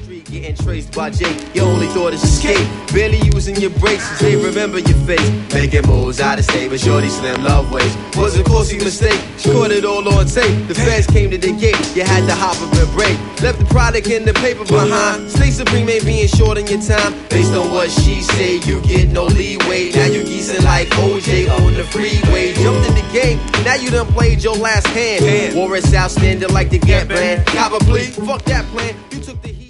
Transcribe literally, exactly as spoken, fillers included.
street getting traced by Jake. Your only thought is escape. Barely using your brakes, they remember your face. Making moves out of state, but shorty slim love ways. Was a costly mistake, she caught it all on tape. The feds came to the gate, you had to hop up and break. Left the product in the paper behind. Stay supreme ain't being short on your time. Based on what she say, you get no leeway. Now you geezing like O J on the freeway. Jumped in the game, now you done played your last hand. War is outstanding like the Get Band. Cop a plea, fuck that plan, you took the heat.